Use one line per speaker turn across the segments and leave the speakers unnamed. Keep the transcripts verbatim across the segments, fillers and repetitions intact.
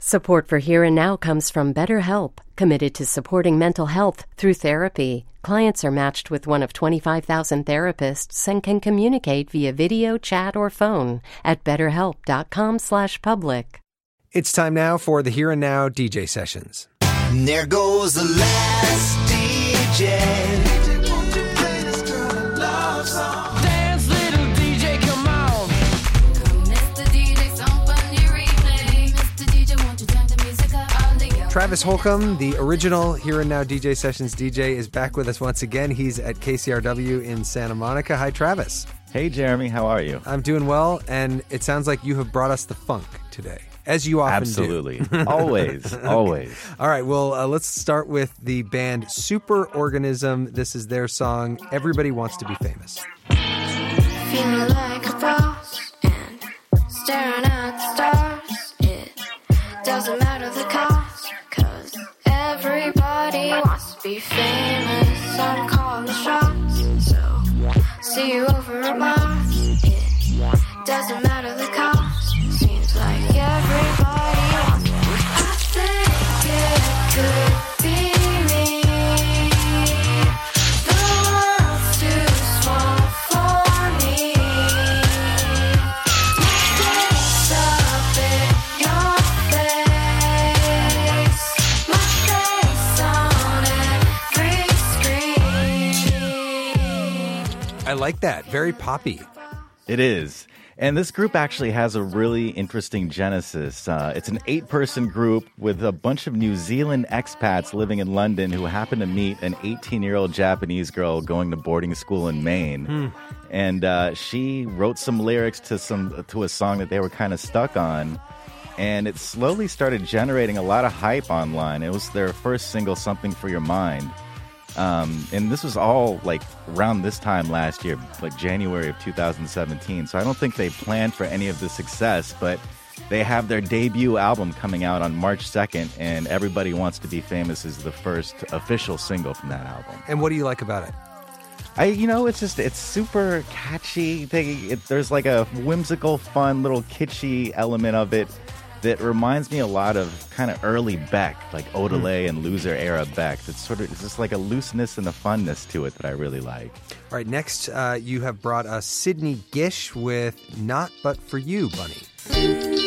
Support for Here and Now comes from BetterHelp, committed to supporting mental health through therapy. Clients are matched with one of twenty-five thousand therapists and can communicate via video, chat, or phone at betterhelp.com slash public.
It's time now for the Here and Now D J sessions.
And there goes the last D J.
Travis Holcomb, the original Here and Now D J Sessions D J, is back with us once again. He's at K C R W in Santa Monica. Hi, Travis.
Hey, Jeremy. How are you?
I'm doing well, and it sounds like you have brought us the funk today, as you often
Absolutely.
do.
Absolutely. Always.
Okay.
Always.
All right. Well, uh, let's start with the band Superorganism. This is their song, Everybody Wants to Be Famous.
Feeling like a boss and staring at the stars. It doesn't matter the cost, cause everybody wants to be famous. I'm calling the shots, so see you over at Mars. It doesn't matter the cost, seems like everybody wants to be. I think it could be me. The world's too small for me. My face up in your face. My face on every screen.
I like that. Very poppy.
It is. And this group actually has a really interesting genesis. Uh, it's an eight-person group with a bunch of New Zealand expats living in London who happen to meet an eighteen-year-old Japanese girl going to boarding school in Maine. Hmm. And uh, she wrote some lyrics to some to a song that they were kind of stuck on. And it slowly started generating a lot of hype online. It was their first single, Something for Your Mind. Um, and this was all like around this time last year, like January of two thousand seventeen. So I don't think they planned for any of the success, but they have their debut album coming out on March second, and Everybody Wants to Be Famous is the first official single from that album.
And what do you like about it?
I, you know, it's just, it's super catchy. They, it, there's like a whimsical, fun, little kitschy element of it that reminds me a lot of kind of early Beck, like Odelay mm. and Loser era Beck. It's sort of, it's just like a looseness and a funness to it that I really like.
All right, next uh, you have brought us Sydney Gish with Not But For You, Bunny.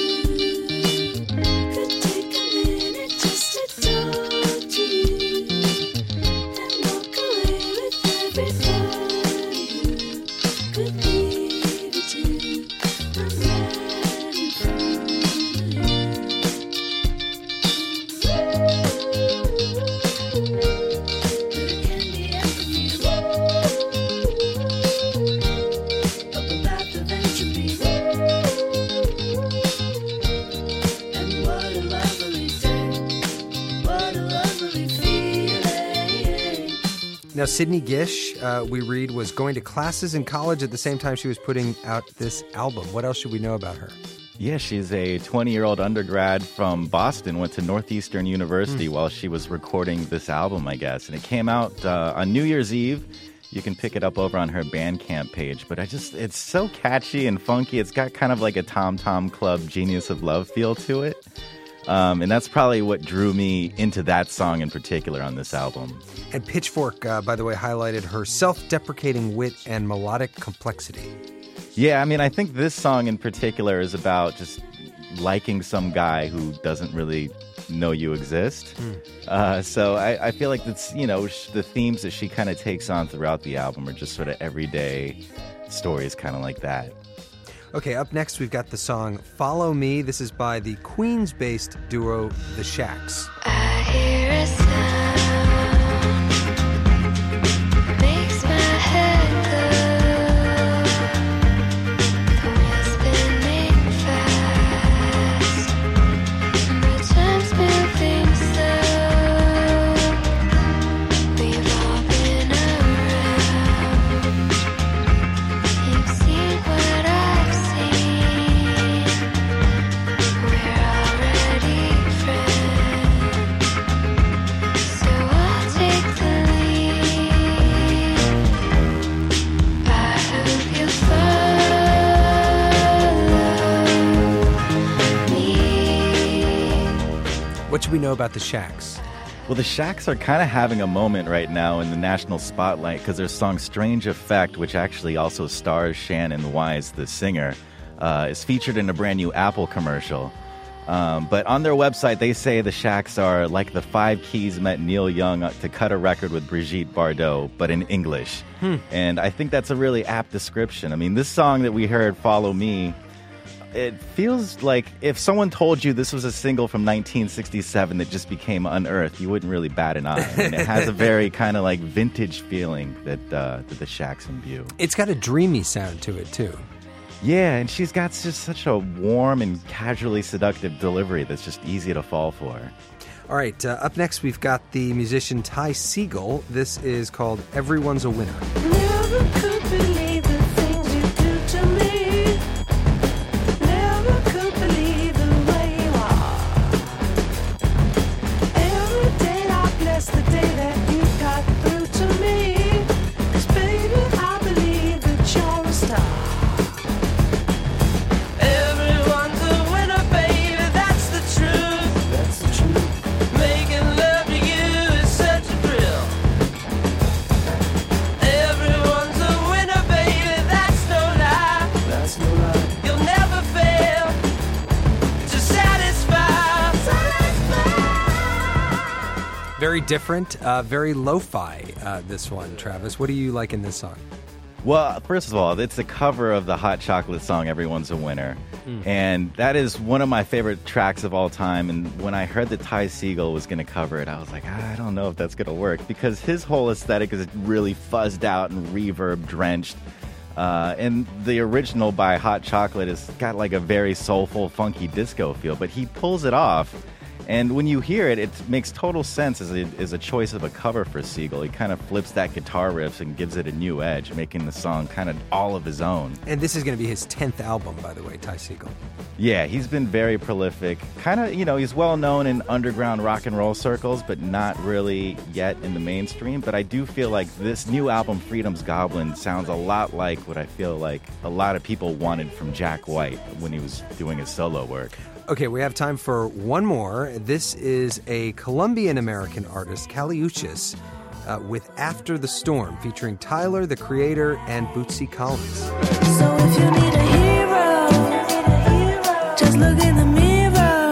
Now, Sydney Gish, uh, we read, was going to classes in college at the same time she was putting out this album. What else should we know about her?
Yeah, she's a twenty-year-old undergrad from Boston, went to Northeastern University mm. while she was recording this album, I guess. And it came out uh, on New Year's Eve. You can pick it up over on her Bandcamp page. But I just, it's so catchy and funky. It's got kind of like a Tom Tom Club Genius of Love feel to it. Um, and that's probably what drew me into that song in particular on this album.
And Pitchfork, uh, by the way, highlighted her self-deprecating wit and melodic complexity.
Yeah, I mean, I think this song in particular is about just liking some guy who doesn't really know you exist. Mm. Uh, so I, I feel like that's, you know, sh- the themes that she kind of takes on throughout the album are just sort of everyday stories kind of like that.
Okay, up next we've got the song Follow Me. This is by the Queens-based duo The Shacks.
I hear a sound, makes my head go. The wheel's spinning fast, but time's moving slow. We've all been around. You've seen what I've seen. We're already friends.
What should we know about the Shacks?
Well, the Shacks are kind of having a moment right now in the national spotlight because their song Strange Effect, which actually also stars Shannon Wise, the singer, uh, is featured in a brand new Apple commercial. Um, but on their website, they say the Shacks are like the Five Keys met Neil Young to cut a record with Brigitte Bardot, but in English. Hmm. And I think that's a really apt description. I mean, this song that we heard, Follow Me, it feels like if someone told you this was a single from nineteen sixty-seven that just became unearthed, you wouldn't really bat an eye. I mean, it has a very kind of like vintage feeling that, uh, that the Shacks imbue.
It's got a dreamy sound to it, too.
Yeah, and she's got just such a warm and casually seductive delivery that's just easy to fall for.
All right, uh, up next we've got the musician Ty Segall. This is called Everyone's a Winner.
Never could believe the things you do to me. Never could believe the way you are. Every day I bless the day that you got through to me. 'Cause baby, I believe that you're a star. Everyone's a winner, baby, that's the truth. That's the truth. Making love to you is such a thrill. Everyone's a winner, baby, that's no lie. That's no lie. You'll never fail to satisfy. Satisfy.
Very different, uh, very lo-fi, uh, this one, Travis. What do you like in this song?
Well, first of all, it's a cover of the Hot Chocolate song, Everyone's a Winner. Mm. And that is one of my favorite tracks of all time. And when I heard that Ty Segall was going to cover it, I was like, I don't know if that's going to work. Because his whole aesthetic is really fuzzed out and reverb-drenched. Uh, and the original by Hot Chocolate has got like a very soulful, funky disco feel. But he pulls it off. And when you hear it, it makes total sense as a, as a choice of a cover for Segall. He kind of flips that guitar riff and gives it a new edge, making the song kind of all of his own.
And this is going to be his tenth album, by the way, Ty Segall.
Yeah, he's been very prolific. Kind of, you know, he's well known in underground rock and roll circles, but not really yet in the mainstream. But I do feel like this new album, Freedom's Goblin, sounds a lot like what I feel like a lot of people wanted from Jack White when he was doing his solo work.
Okay, we have time for one more. This is a Colombian-American artist, Kali Uchis, uh, with After the Storm, featuring Tyler, the Creator, and Bootsy Collins.
So if you need a hero, just look in the mirror.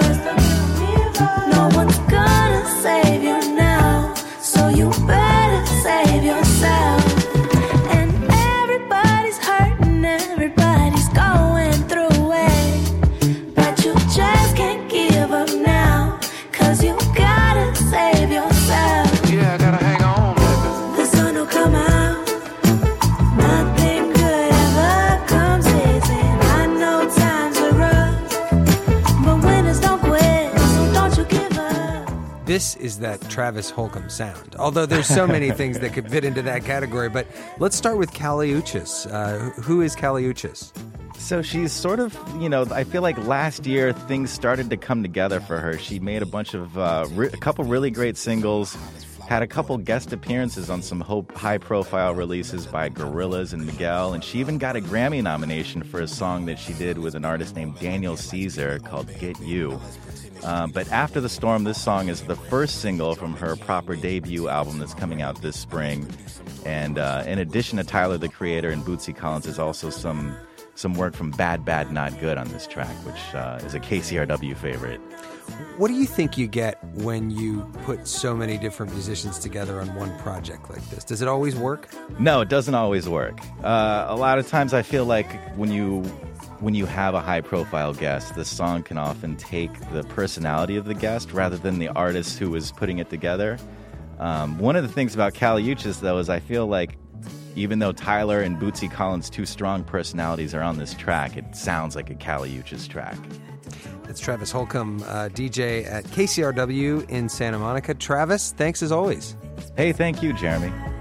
No one's gonna save you now, so you better save yourself. And everybody's hurting, everybody's going through it, but you just can't give up now, 'cause you gotta save yourself.
Yeah, I gotta hang on, baby.
The sun will come out. Nothing good ever comes easy. I know times are rough, but winners don't quit, so don't you give up.
This is that Travis Holcomb sound, although there's so many things that could fit into that category. But let's start with Kali Uchis. Uh, who is Kali Uchis?
So she's sort of, you know, I feel like last year things started to come together for her. She made a bunch of, uh, re- a couple really great singles, had a couple guest appearances on some ho- high-profile releases by Gorillaz and Miguel, and she even got a Grammy nomination for a song that she did with an artist named Daniel Caesar called Get You. Um, but After the Storm, this song is the first single from her proper debut album that's coming out this spring. And uh, in addition to Tyler, the Creator, and Bootsy Collins, there's also some some work from Bad Bad Not Good on this track, which uh, is a K C R W favorite.
What do you think you get when you put so many different musicians together on one project like this? Does it always work?
No, it doesn't always work. Uh, a lot of times I feel like when you when you have a high-profile guest, the song can often take the personality of the guest rather than the artist who is putting it together. Um, one of the things about Kali Uchis, though, is I feel like even though Tyler and Bootsy Collins' two strong personalities are on this track, it sounds like a Kali Uchis track.
That's Travis Holcomb, uh, D J at K C R W in Santa Monica. Travis, thanks as always.
Hey, thank you, Jeremy.